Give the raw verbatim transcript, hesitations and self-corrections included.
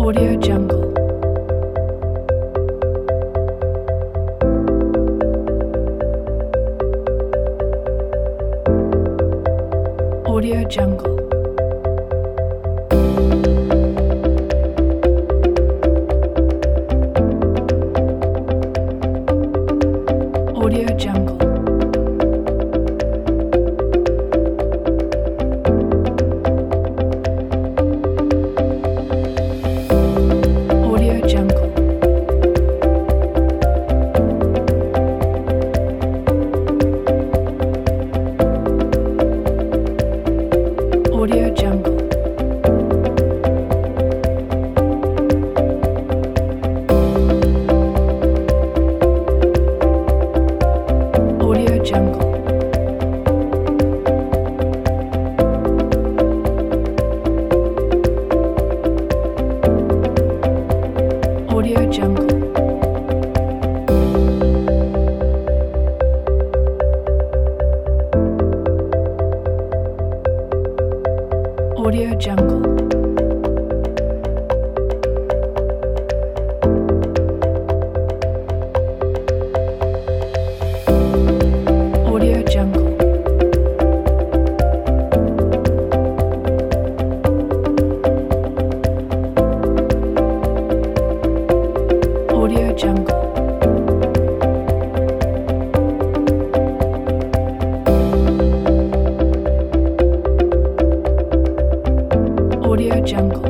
Audio Jungle. Audio Jungle. Audio Jungle. Audio Jungle. Audio Jungle. Audio Jungle. Audio Jungle. Audio Jungle. Audio Jungle. Audio Jungle. Audio Jungle.